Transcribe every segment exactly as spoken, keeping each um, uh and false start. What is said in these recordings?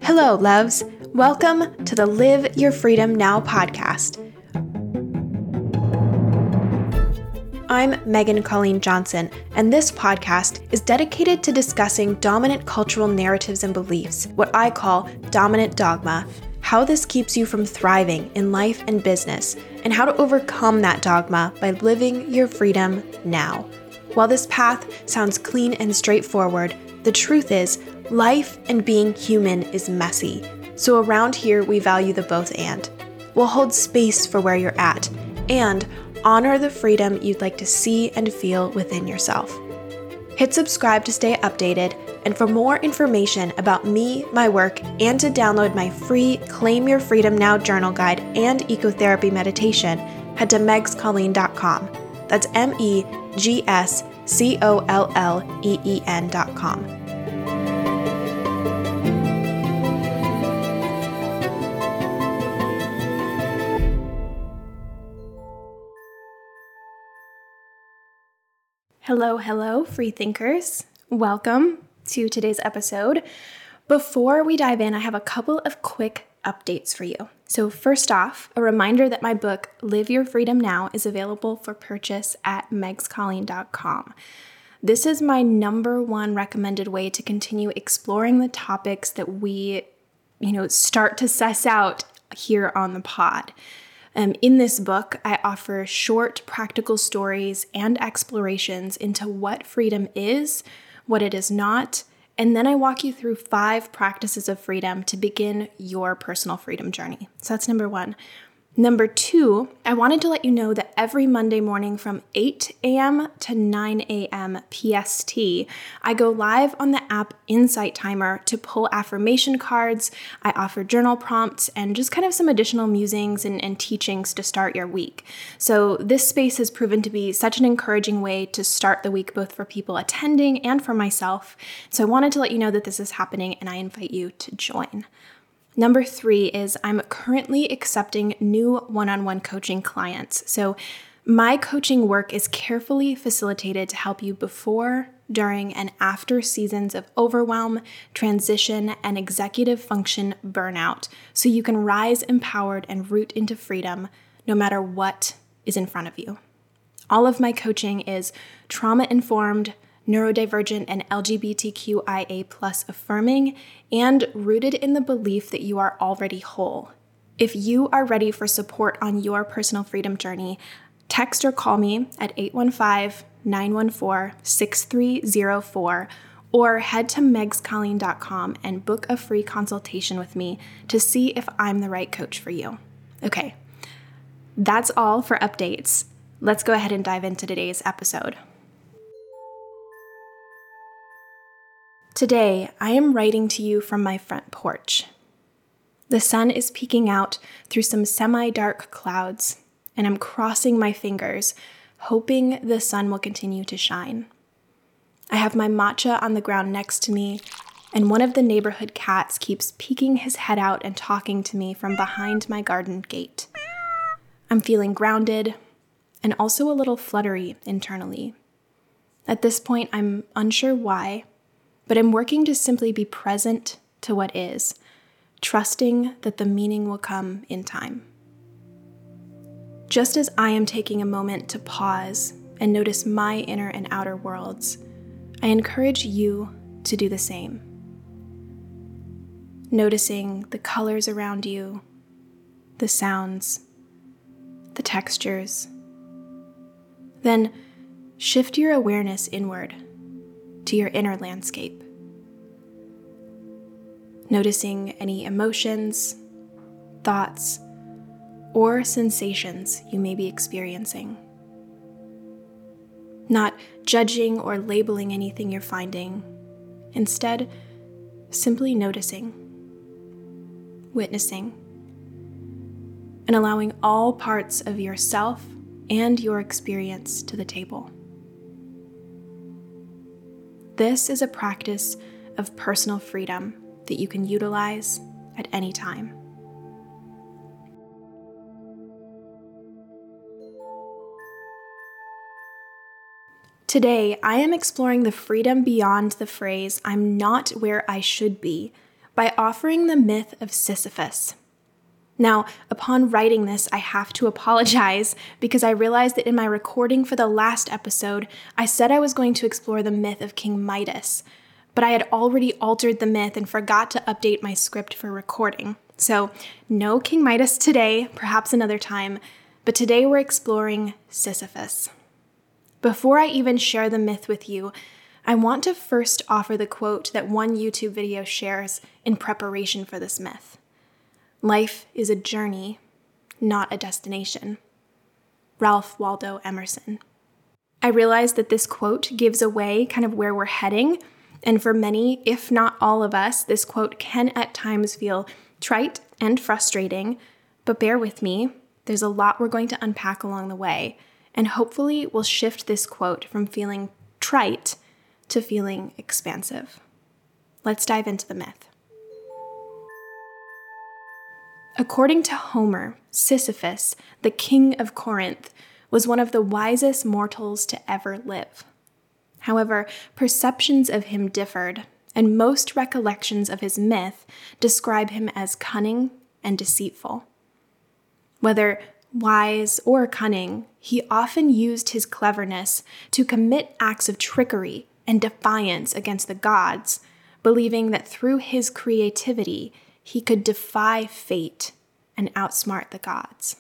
Hello, loves. Welcome to the Live Your Freedom Now podcast. I'm Megan Colleen Johnson, and this podcast is dedicated to discussing dominant cultural narratives and beliefs, what I call dominant dogma, how this keeps you from thriving in life and business, and how to overcome that dogma by living your freedom now. While this path sounds clean and straightforward, the truth is, life and being human is messy. So around here, we value the both and. We'll hold space for where you're at and honor the freedom you'd like to see and feel within yourself. Hit subscribe to stay updated, and for more information about me, my work, and to download my free Claim Your Freedom Now journal guide and ecotherapy meditation, head to megs colleen dot com. That's M E G S C O L L E E N dot com. Hello, hello, free thinkers. Welcome to today's episode. Before we dive in, I have a couple of quick updates for you. So first off, a reminder that my book, Live Your Freedom Now, is available for purchase at megs colleen dot com. This is my number one recommended way to continue exploring the topics that we, you know, start to suss out here on the pod. Um, in this book, I offer short, practical stories and explorations into what freedom is, what it is not, and then I walk you through five practices of freedom to begin your personal freedom journey. So that's number one. Number two, I wanted to let you know that every Monday morning from eight a.m. to nine a.m. P S T, I go live on the app Insight Timer to pull affirmation cards. I offer journal prompts and just kind of some additional musings and, and teachings to start your week. So this space has proven to be such an encouraging way to start the week, both for people attending and for myself. So I wanted to let you know that this is happening, and I invite you to join. Number three is I'm currently accepting new one-on-one coaching clients. So my coaching work is carefully facilitated to help you before, during, and after seasons of overwhelm, transition, and executive function burnout, so you can rise empowered and root into freedom no matter what is in front of you. All of my coaching is trauma-informed, neurodivergent, and L G B T Q I A plus affirming, and rooted in the belief that you are already whole. If you are ready for support on your personal freedom journey, text or call me at eight one five, nine one four, six three zero four, or head to megs colleen dot com and book a free consultation with me to see if I'm the right coach for you. Okay, that's all for updates. Let's go ahead and dive into today's episode. Today, I am writing to you from my front porch. The sun is peeking out through some semi-dark clouds, and I'm crossing my fingers, hoping the sun will continue to shine. I have my matcha on the ground next to me, and one of the neighborhood cats keeps peeking his head out and talking to me from behind my garden gate. I'm feeling grounded and also a little fluttery internally. At this point, I'm unsure why, but I'm working to simply be present to what is, trusting that the meaning will come in time. Just as I am taking a moment to pause and notice my inner and outer worlds, I encourage you to do the same. Noticing the colors around you, the sounds, the textures. Then shift your awareness inward to your inner landscape. Noticing any emotions, thoughts, or sensations you may be experiencing. Not judging or labeling anything you're finding. Instead, simply noticing, witnessing, and allowing all parts of yourself and your experience to the table. This is a practice of personal freedom that you can utilize at any time. Today, I am exploring the freedom beyond the phrase, "I'm not where I should be," by offering the myth of Sisyphus. Now, upon writing this, I have to apologize because I realized that in my recording for the last episode, I said I was going to explore the myth of King Midas, but I had already altered the myth and forgot to update my script for recording. So, no King Midas today, perhaps another time, but today we're exploring Sisyphus. Before I even share the myth with you, I want to first offer the quote that one YouTube video shares in preparation for this myth. Life is a journey, not a destination. Ralph Waldo Emerson. I realize that this quote gives away kind of where we're heading, and for many, if not all of us, this quote can at times feel trite and frustrating, but bear with me, there's a lot we're going to unpack along the way, and hopefully we'll shift this quote from feeling trite to feeling expansive. Let's dive into the myth. According to Homer, Sisyphus, the king of Corinth, was one of the wisest mortals to ever live. However, perceptions of him differed, and most recollections of his myth describe him as cunning and deceitful. Whether wise or cunning, he often used his cleverness to commit acts of trickery and defiance against the gods, believing that through his creativity, he could defy fate and outsmart the gods.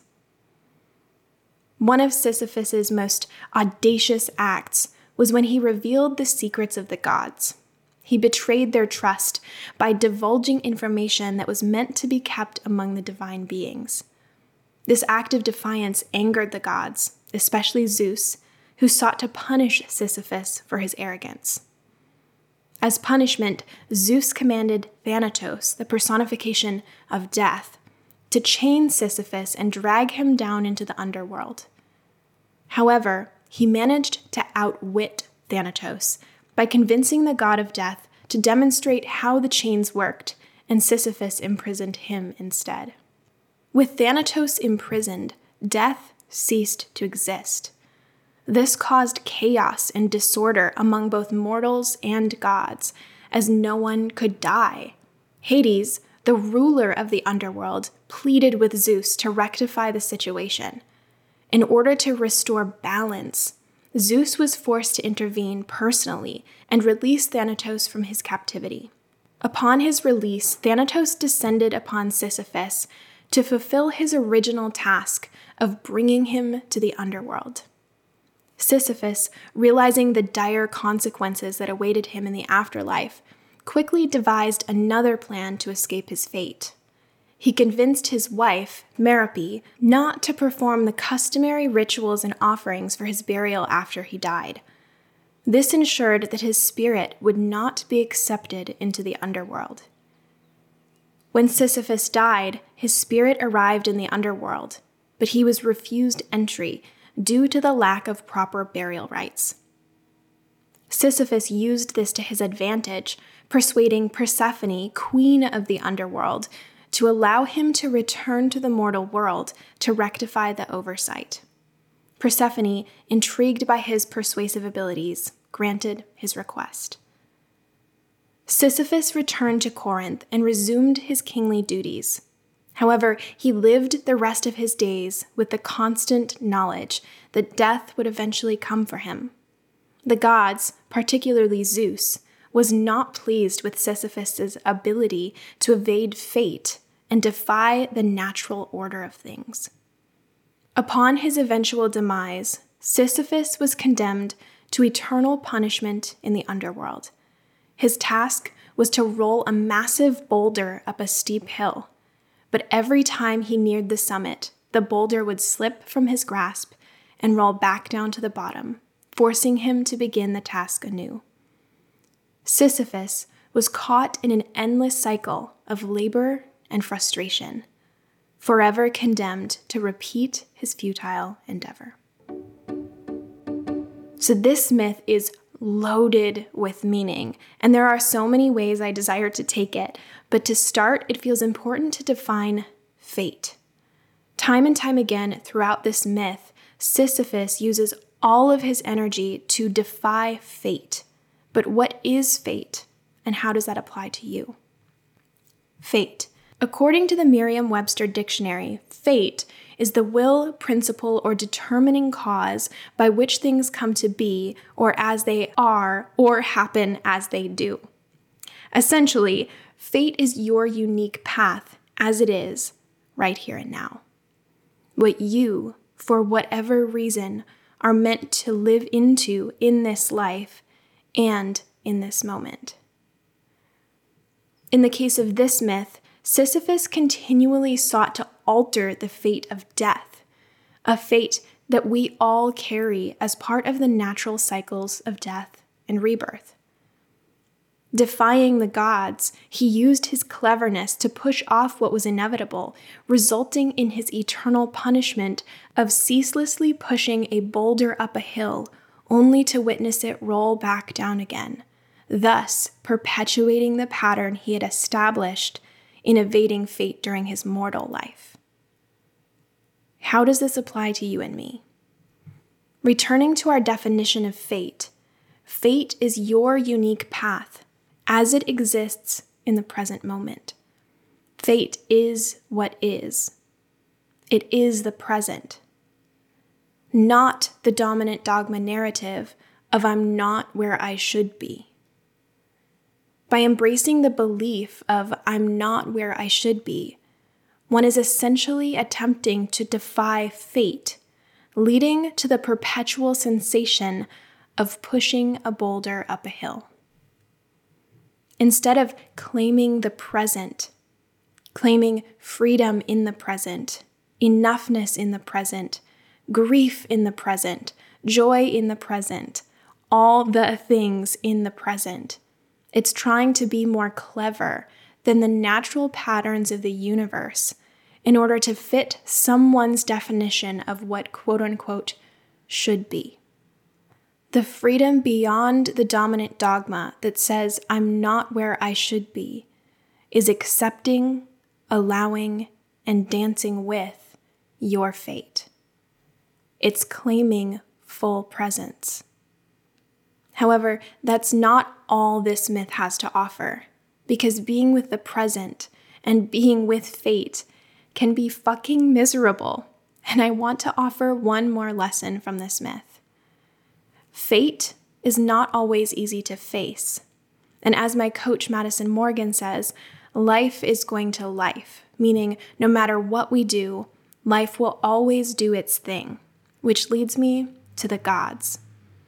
One of Sisyphus's most audacious acts was when he revealed the secrets of the gods. He betrayed their trust by divulging information that was meant to be kept among the divine beings. This act of defiance angered the gods, especially Zeus, who sought to punish Sisyphus for his arrogance. As punishment, Zeus commanded Thanatos, the personification of death, to chain Sisyphus and drag him down into the underworld. However, he managed to outwit Thanatos by convincing the god of death to demonstrate how the chains worked, and Sisyphus imprisoned him instead. With Thanatos imprisoned, death ceased to exist. This caused chaos and disorder among both mortals and gods, as no one could die. Hades, the ruler of the underworld, pleaded with Zeus to rectify the situation. In order to restore balance, Zeus was forced to intervene personally and release Thanatos from his captivity. Upon his release, Thanatos descended upon Sisyphus to fulfill his original task of bringing him to the underworld. Sisyphus, realizing the dire consequences that awaited him in the afterlife, quickly devised another plan to escape his fate. He convinced his wife, Merope, not to perform the customary rituals and offerings for his burial after he died. This ensured that his spirit would not be accepted into the underworld. When Sisyphus died, his spirit arrived in the underworld, but he was refused entry due to the lack of proper burial rites. Sisyphus used this to his advantage, persuading Persephone, queen of the underworld, to allow him to return to the mortal world to rectify the oversight. Persephone, intrigued by his persuasive abilities, granted his request. Sisyphus returned to Corinth and resumed his kingly duties. However, he lived the rest of his days with the constant knowledge that death would eventually come for him. The gods, particularly Zeus, was not pleased with Sisyphus's ability to evade fate and defy the natural order of things. Upon his eventual demise, Sisyphus was condemned to eternal punishment in the underworld. His task was to roll a massive boulder up a steep hill, but every time he neared the summit, the boulder would slip from his grasp and roll back down to the bottom, forcing him to begin the task anew. Sisyphus was caught in an endless cycle of labor and frustration, forever condemned to repeat his futile endeavor. So this myth is loaded with meaning, and there are so many ways I desire to take it, but to start, it feels important to define fate. Time and time again throughout this myth, Sisyphus uses all of his energy to defy fate. But what is fate, and how does that apply to you? Fate. According to the Merriam-Webster Dictionary, fate is the will, principle, or determining cause by which things come to be, or as they are, or happen as they do. Essentially, fate is your unique path as it is, right here and now. What you, for whatever reason, are meant to live into in this life and in this moment. In the case of this myth, Sisyphus continually sought to alter the fate of death, a fate that we all carry as part of the natural cycles of death and rebirth. Defying the gods, he used his cleverness to push off what was inevitable, resulting in his eternal punishment of ceaselessly pushing a boulder up a hill, only to witness it roll back down again, thus perpetuating the pattern he had established in evading fate during his mortal life. How does this apply to you and me? Returning to our definition of fate, fate is your unique path as it exists in the present moment. Fate is what is. It is the present, not the dominant dogma narrative of I'm not where I should be. By embracing the belief of I'm not where I should be, one is essentially attempting to defy fate, leading to the perpetual sensation of pushing a boulder up a hill. Instead of claiming the present, claiming freedom in the present, enoughness in the present, grief in the present, joy in the present, all the things in the present, it's trying to be more clever than the natural patterns of the universe in order to fit someone's definition of what quote-unquote should be. The freedom beyond the dominant dogma that says I'm not where I should be is accepting, allowing, and dancing with your fate. It's claiming full presence. However, that's not all this myth has to offer, because being with the present and being with fate can be fucking miserable, and I want to offer one more lesson from this myth. Fate is not always easy to face, and as my coach Madison Morgan says, life is going to life, meaning no matter what we do, life will always do its thing, which leads me to the gods.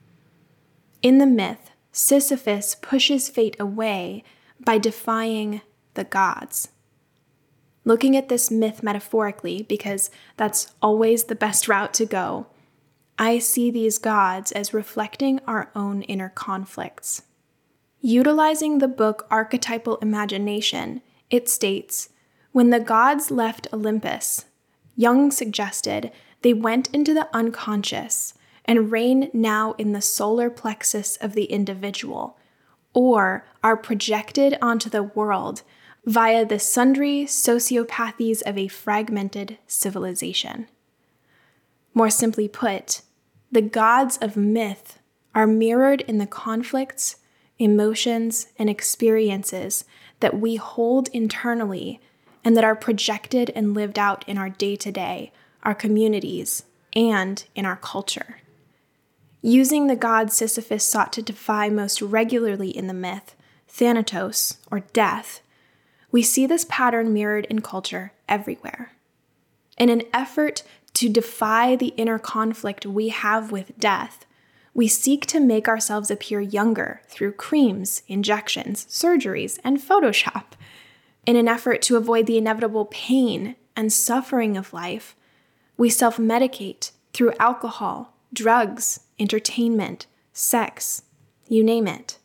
In the myth, Sisyphus pushes fate away by defying the gods. Looking at this myth metaphorically, because that's always the best route to go, I see these gods as reflecting our own inner conflicts. Utilizing the book Archetypal Imagination, it states, when the gods left Olympus, Jung suggested they went into the unconscious and reign now in the solar plexus of the individual, or are projected onto the world via the sundry sociopathies of a fragmented civilization. More simply put, the gods of myth are mirrored in the conflicts, emotions, and experiences that we hold internally and that are projected and lived out in our day-to-day, our communities, and in our culture. Using the god Sisyphus sought to defy most regularly in the myth, Thanatos, or death, we see this pattern mirrored in culture everywhere. In an effort to defy the inner conflict we have with death, we seek to make ourselves appear younger through creams, injections, surgeries, and Photoshop. In an effort to avoid the inevitable pain and suffering of life, we self-medicate through alcohol, drugs, entertainment, sex, you name it.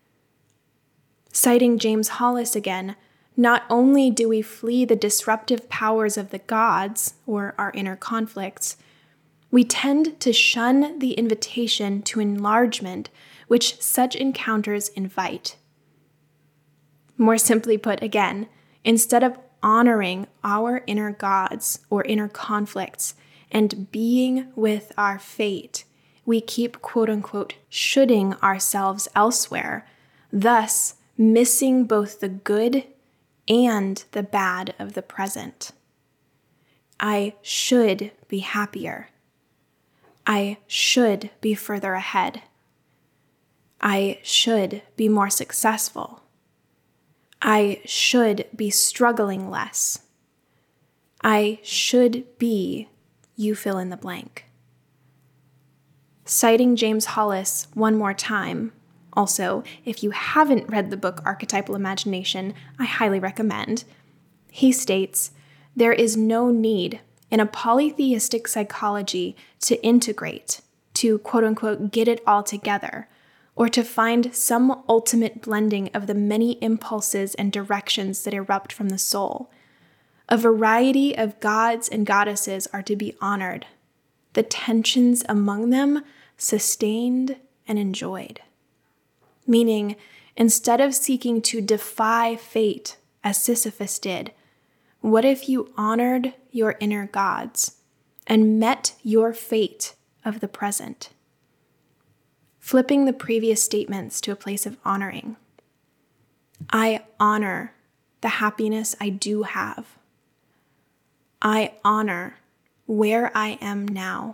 Citing James Hollis again, not only do we flee the disruptive powers of the gods, or our inner conflicts, we tend to shun the invitation to enlargement which such encounters invite. More simply put again, instead of honoring our inner gods or inner conflicts and being with our fate, we keep quote-unquote shoulding ourselves elsewhere, thus missing both the good and the bad of the present. I should be happier. I should be further ahead. I should be more successful. I should be struggling less. I should be, you fill in the blank. Citing James Hollis one more time, also, if you haven't read the book Archetypal Imagination, I highly recommend. He states, there is no need in a polytheistic psychology to integrate, to quote-unquote get it all together, or to find some ultimate blending of the many impulses and directions that erupt from the soul. A variety of gods and goddesses are to be honored, the tensions among them sustained and enjoyed. Meaning, instead of seeking to defy fate as Sisyphus did, what if you honored your inner gods and met your fate of the present? Flipping the previous statements to a place of honoring. I honor the happiness I do have. I honor where I am now.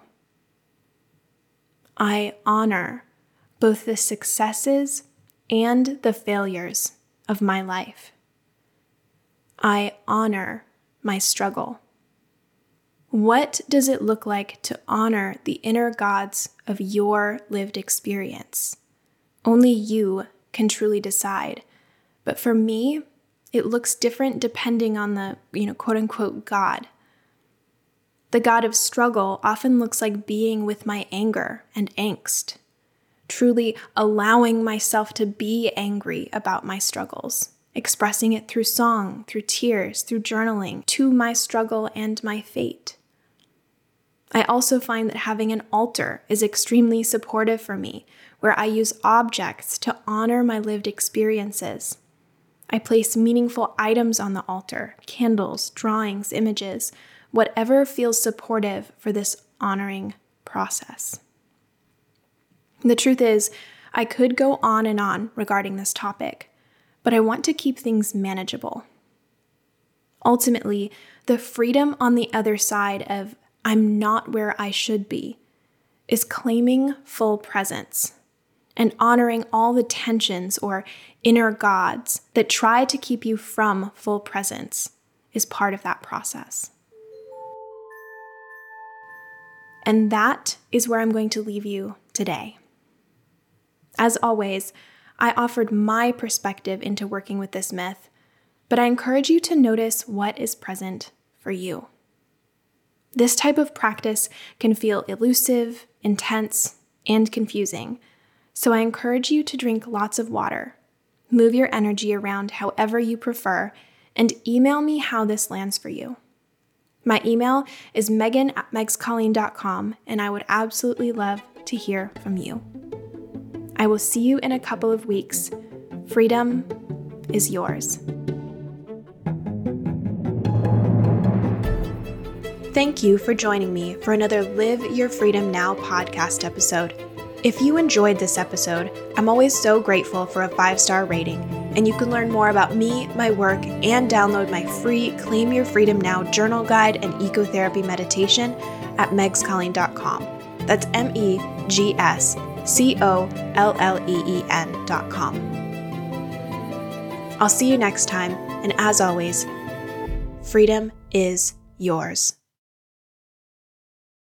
I honor both the successes and the failures of my life. I honor my struggle. What does it look like to honor the inner gods of your lived experience? Only you can truly decide. But for me, it looks different depending on the, you know, quote unquote God. The God of struggle often looks like being with my anger and angst, truly allowing myself to be angry about my struggles, expressing it through song, through tears, through journaling, to my struggle and my fate. I also find that having an altar is extremely supportive for me, where I use objects to honor my lived experiences. I place meaningful items on the altar, candles, drawings, images, whatever feels supportive for this honoring process. The truth is, I could go on and on regarding this topic, but I want to keep things manageable. Ultimately, the freedom on the other side of I'm not where I should be is claiming full presence and honoring all the tensions or inner gods that try to keep you from full presence is part of that process. And that is where I'm going to leave you today. As always, I offered my perspective into working with this myth, but I encourage you to notice what is present for you. This type of practice can feel elusive, intense, and confusing, so I encourage you to drink lots of water, move your energy around however you prefer, and email me how this lands for you. My email is megan at megs colleen dot com, and I would absolutely love to hear from you. I will see you in a couple of weeks. Freedom is yours. Thank you for joining me for another Live Your Freedom Now podcast episode. If you enjoyed this episode, I'm always so grateful for a five-star rating, and you can learn more about me, my work, and download my free Claim Your Freedom Now journal guide and ecotherapy meditation at megs colleen dot com. That's M E G S C O L L E E N dot com. I'll see you next time, and as always, freedom is yours.